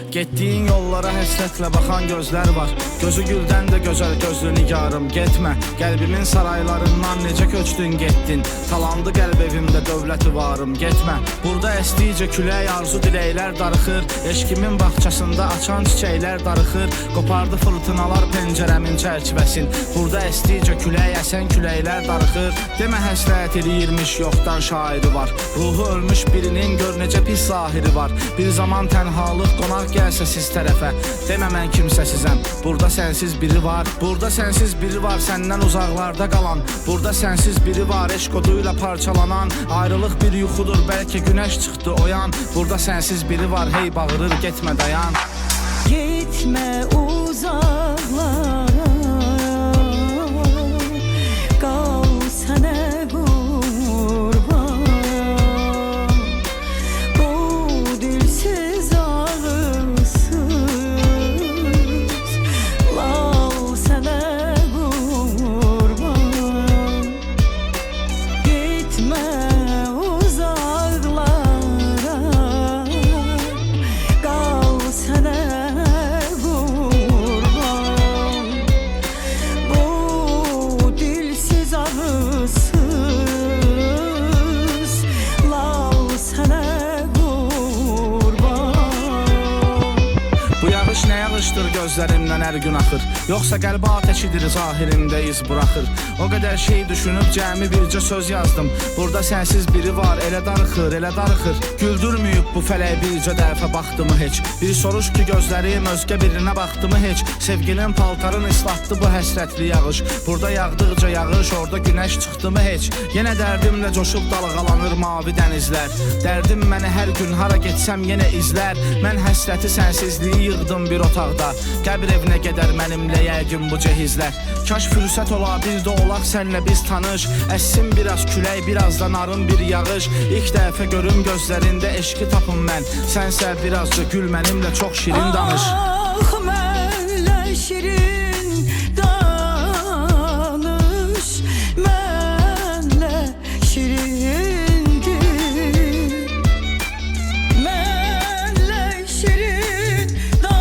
Getdiyin yollara həsrətlə baxan gözlər var. Gözü güldən də gözəl gözlü nigarım. Getmə, qəlbimin saraylarından necə köçdün getdin. Talandı qəlb evimdə dövləti varım. Getmə, burada əsdikcə külək arzu diləklər darıxır. Eşkimin bağçasında açan çiçəklər darıxır. Qopardı fırtınalar pəncərəmin çərçivəsin. Burada əsdikcə külək əsən küləklər darıxır. Demə həsrət eləyirmiş yoxdan şairi var. Ruhu ölmüş birinin gör necə pis zahiri var. Bir zaman tənhalıq qonaq gəlsə siz tərəfə. Demə mən kimsəsizəm, burada sənsiz biri var. Burada sənsiz biri var, səndən uzaqlarda qalan. Burada sənsiz biri var, eşq oduyla parçalanan. Ayrılıq bir yuxudur, bəlkə günəş çıxdı oyan. Burada sənsiz biri var, hey bağırır getmə dayan. Gitme uzaklara, kal sana kurban. Bu dilsiz ağızsız lal sana kurban. Gitme uzaklara, kal sana gözlərimdən hər gün axır. Yoxsa qəlbi ateşidir zahirində iz buraxır. O qədər şey düşünüb cəmi bircə söz yazdım. Burada sənsiz biri var, elə darıxır, elə darıxır. Güldürməyib bu fələk bircə dəfə baxdımı heç. Bir soruş ki gözlərim özgə birinə baxdımı heç. Sevgilin paltarın ıslatdı bu həsrətli yağış. Burada yağdıqca yağış, orada günəş çıxdımı heç. Yenə dərdimlə coşub dalğalanır mavi dənizlər. Dərdim məni hər gün hara getsəm yenə izlər. Mən həsrəti sənsizliyi yığdım bir otaqda. Qəbir evinə gedər mənimlə yəqin bu cehizlər. Kaş fürsət ola bir də olaq sənlə biz tanış. Əssin biraz külək, biraz da narın bir yağış. İlk dəfə görüm gözlərində eşqi tapım mən. Sənsə birazca gül mənimlə çox şirin danış. Ah mənlə şirin danış, mənlə şirin gül, mənlə şirin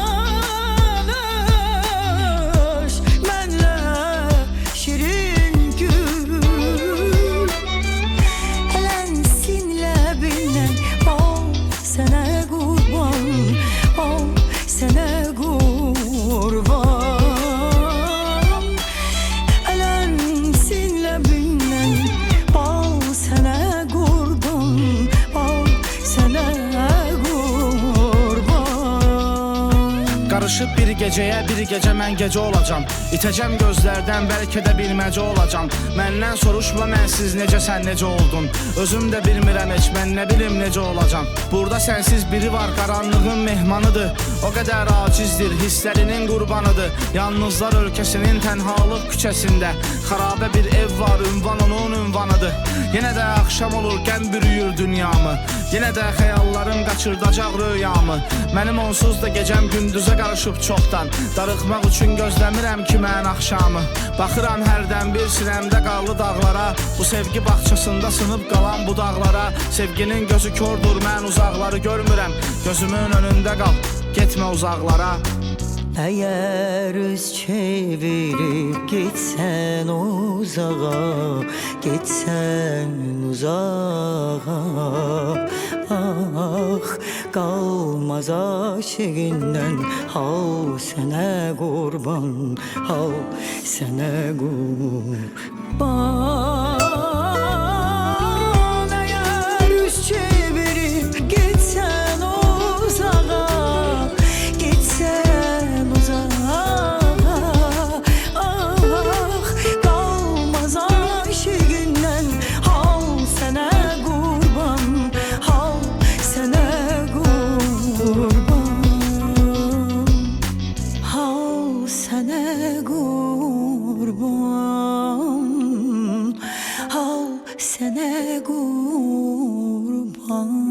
danış, mənlə şirin gül. Elənsin ləbindən ol sənə qurban, ol sənə kurban. Elənsin ləbindən bal sənə qurban, bal sənə qurban. Qarışıb bir gecəyə, bir gecə mən gecə olacam. İtəcəm gözlərdən, bəlkə də bilməcə olacam. Məndən soruşma mənsiz necə, sən necə oldun. Özüm də bilmirəm heç, mən nə bilim necə olacam. Burada sənsiz biri var, qaranlığın mehmanıdır. O qədər acizdir, hisslərinin qurbanıdır. Yalnızlar ölkəsinin tənhalıq küçəsində xarabə bir ev var, ünvan onun ünvanıdır. Yenə də axşam olur, qəm bürüyür dünyamı. Yenə də xəyallarım qaçırdacaq rüyamı. Mənim onsuz da gecəm gündüzə qarışıb çoxdan. Darıxmaq üçün gözləmirəm ki mən axşamı. Baxıram hərdən bir sinəmdə qarlı dağlara. Bu sevgi bağçasında sınıb qalan bu dağlara. Sevginin gözü kördür, mən uzaqları görmürəm. Gözümün önündə qal, getmə uzaqlara. Eğer üz çevirip gitsen uzağa, gitsen uzağa, ah kalmaz aşığından, hav sene kurban, hav sene kurban. Eğer üz çevirip gitsen uzağa, gitsen uzağa, ah kalmaz aşığından, hav sene kurban, hav sene kurban, hav sene kurban, hav sene kurban.